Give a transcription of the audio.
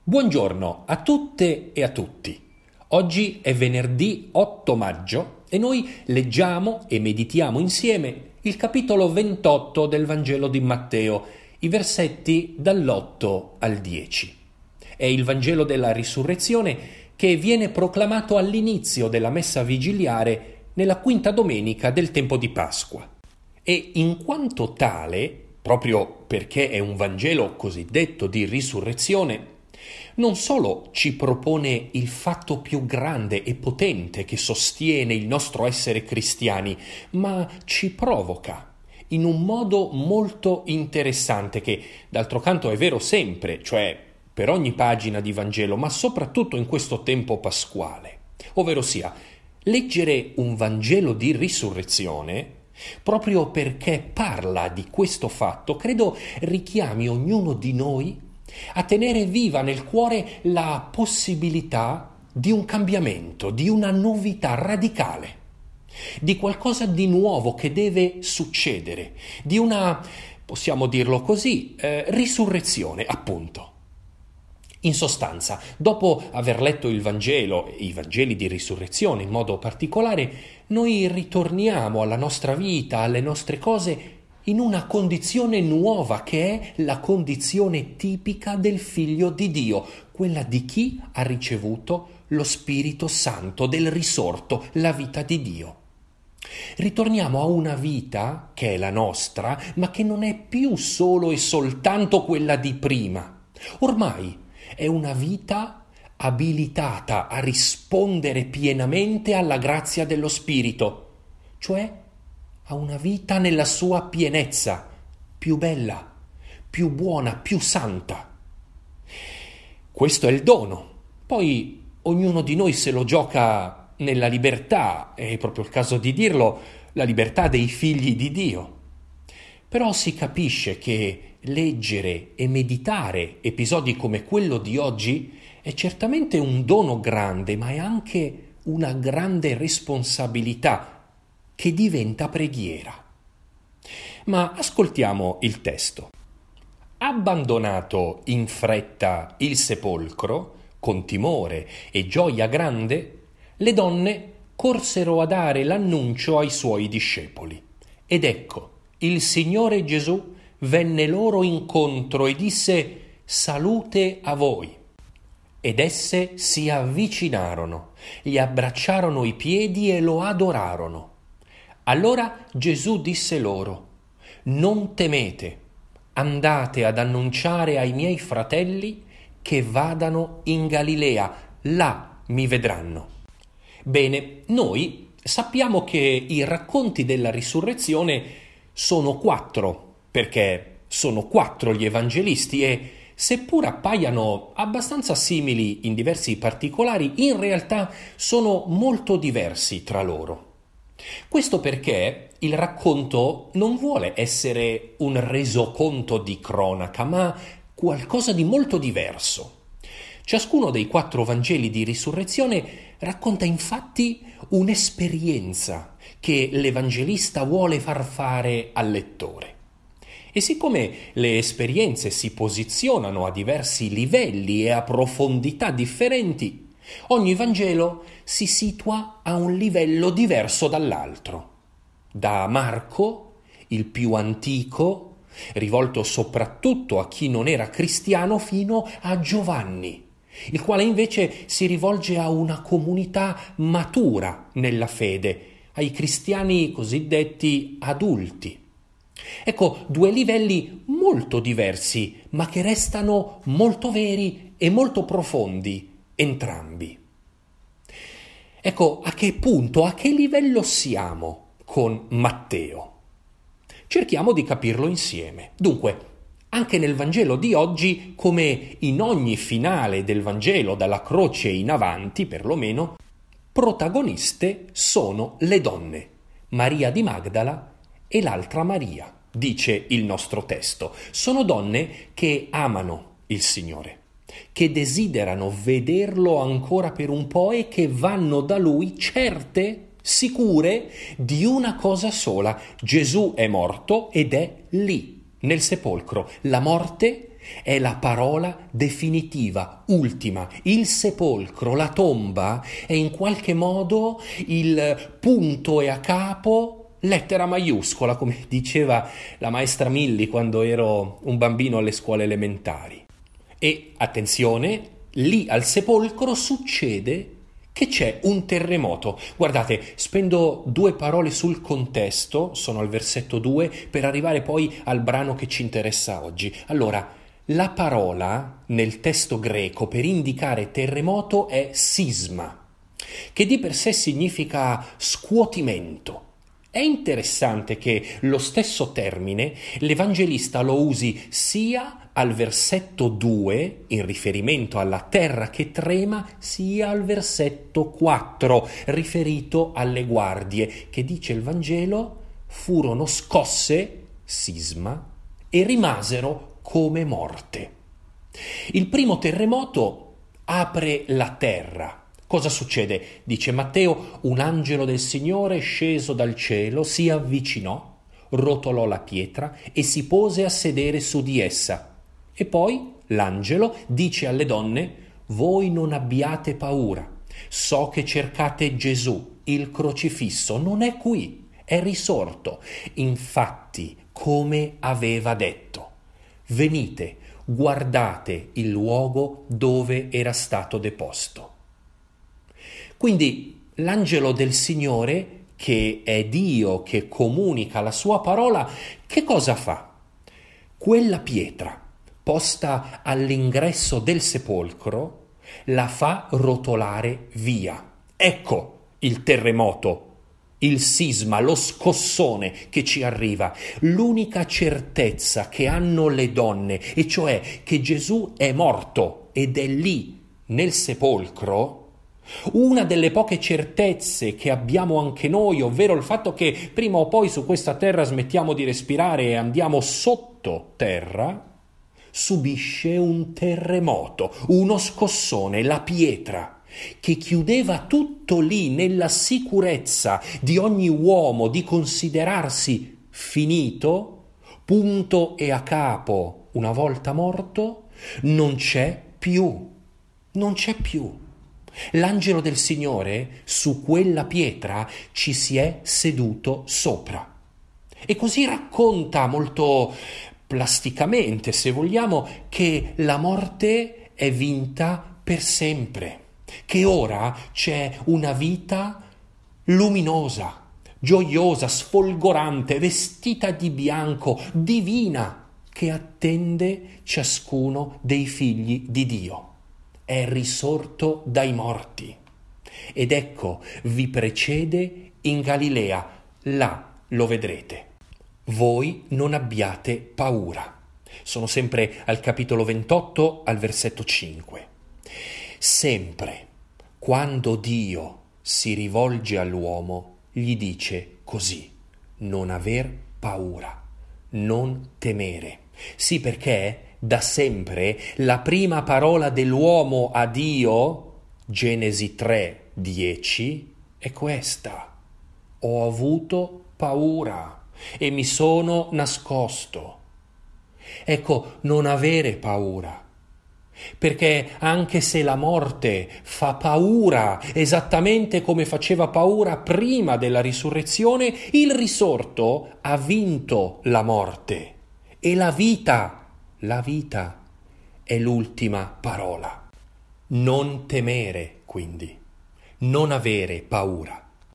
Buongiorno a tutte e a tutti. Oggi è venerdì 8 maggio e noi leggiamo e meditiamo insieme il capitolo 28 del Vangelo di Matteo, i versetti dall'8 al 10. È il Vangelo della Risurrezione che viene proclamato all'inizio della messa vigiliare nella quinta domenica del tempo di Pasqua. E in quanto tale, proprio perché è un Vangelo cosiddetto di risurrezione, non solo ci propone il fatto più grande e potente che sostiene il nostro essere cristiani, ma ci provoca in un modo molto interessante che, d'altro canto, è vero sempre, cioè per ogni pagina di Vangelo, ma soprattutto in questo tempo pasquale. Ovverosia, leggere un Vangelo di risurrezione, proprio perché parla di questo fatto, credo richiami ognuno di noi a tenere viva nel cuore la possibilità di un cambiamento, di una novità radicale, di qualcosa di nuovo che deve succedere, di una, possiamo dirlo così, risurrezione, appunto. In sostanza, dopo aver letto il Vangelo, i Vangeli di risurrezione in modo particolare, noi ritorniamo alla nostra vita, alle nostre cose, in una condizione nuova che è la condizione tipica del Figlio di Dio, quella di chi ha ricevuto lo Spirito Santo, del risorto, la vita di Dio. Ritorniamo a una vita che è la nostra, ma che non è più solo e soltanto quella di prima. Ormai è una vita abilitata a rispondere pienamente alla grazia dello Spirito, cioè a una vita nella sua pienezza, più bella, più buona, più santa. Questo è il dono. Poi ognuno di noi se lo gioca nella libertà, è proprio il caso di dirlo, la libertà dei figli di Dio. Però si capisce che leggere e meditare episodi come quello di oggi è certamente un dono grande, ma è anche una grande responsabilità che diventa preghiera. Ma ascoltiamo il testo. Abbandonato in fretta il sepolcro, con timore e gioia grande, le donne corsero a dare l'annuncio ai suoi discepoli. Ed ecco, il Signore Gesù venne loro incontro e disse: «Salute a voi». Ed esse si avvicinarono, gli abbracciarono i piedi e lo adorarono. Allora Gesù disse loro: «Non temete, andate ad annunciare ai miei fratelli che vadano in Galilea, là mi vedranno». Bene, noi sappiamo che i racconti della risurrezione sono 4, perché sono 4 gli evangelisti e, seppur appaiano abbastanza simili in diversi particolari, in realtà sono molto diversi tra loro. Questo perché il racconto non vuole essere un resoconto di cronaca, ma qualcosa di molto diverso. Ciascuno dei 4 Vangeli di risurrezione racconta infatti un'esperienza che l'Evangelista vuole far fare al lettore. E siccome le esperienze si posizionano a diversi livelli e a profondità differenti, ogni Vangelo si situa a un livello diverso dall'altro. Da Marco, il più antico, rivolto soprattutto a chi non era cristiano, fino a Giovanni, il quale invece si rivolge a una comunità matura nella fede, ai cristiani cosiddetti adulti. Ecco, 2 livelli molto diversi, ma che restano molto veri e molto profondi entrambi. Ecco, a che punto, a che livello siamo con Matteo? Cerchiamo di capirlo insieme. Dunque, anche nel Vangelo di oggi, come in ogni finale del Vangelo, dalla croce in avanti perlomeno, protagoniste sono le donne, Maria di Magdala e l'altra Maria, dice il nostro testo. Sono donne che amano il Signore, che desiderano vederlo ancora per un po' e che vanno da lui certe, sicure di una cosa sola: Gesù è morto ed è lì, nel sepolcro. La morte È la parola definitiva, ultima. Il sepolcro, la tomba, è in qualche modo il punto e a capo, lettera maiuscola, come diceva la maestra Milli quando ero un bambino alle scuole elementari. E, attenzione, lì al sepolcro succede che c'è un terremoto. Guardate, spendo 2 parole sul contesto, sono al versetto 2, per arrivare poi al brano che ci interessa oggi. Allora, la parola nel testo greco per indicare terremoto è sisma, che di per sé significa scuotimento. È interessante che lo stesso termine l'Evangelista lo usi sia al versetto 2, in riferimento alla terra che trema, sia al versetto 4, riferito alle guardie, che dice il Vangelo, furono scosse, sisma, e rimasero come morte. Il primo terremoto apre la terra. Cosa succede? Dice Matteo, un angelo del Signore sceso dal cielo si avvicinò, rotolò la pietra e si pose a sedere su di essa. E poi l'angelo dice alle donne, voi non abbiate paura, so che cercate Gesù, il crocifisso, non è qui, è risorto, infatti come aveva detto. Venite, guardate il luogo dove era stato deposto. Quindi l'angelo del Signore, che è Dio che comunica la sua parola, che cosa fa? Quella pietra posta all'ingresso del sepolcro la fa rotolare via. Ecco il terremoto, il sisma, lo scossone che ci arriva, l'unica certezza che hanno le donne, e cioè che Gesù è morto ed è lì nel sepolcro. Una delle poche certezze che abbiamo anche noi, ovvero il fatto che prima o poi su questa terra smettiamo di respirare e andiamo sotto terra, subisce un terremoto, uno scossone, la pietra, che chiudeva tutto lì nella sicurezza di ogni uomo di considerarsi finito, punto e a capo, una volta morto, non c'è più. L'angelo del Signore su quella pietra ci si è seduto sopra. E così racconta molto plasticamente, se vogliamo, che la morte è vinta per sempre, che ora c'è una vita luminosa, gioiosa, sfolgorante, vestita di bianco, divina, che attende ciascuno dei figli di Dio. È risorto dai morti. Ed ecco, vi precede in Galilea, là lo vedrete. Voi non abbiate paura. Sono sempre al capitolo 28, al versetto 5. Sempre, quando Dio si rivolge all'uomo, gli dice così, non aver paura, non temere. Sì, perché da sempre la prima parola dell'uomo a Dio, Genesi 3:10, è questa: ho avuto paura e mi sono nascosto. Ecco, non avere paura, perché anche se la morte fa paura esattamente come faceva paura prima della risurrezione, il risorto ha vinto la morte e la vita è l'ultima parola. Non temere, quindi, non avere paura.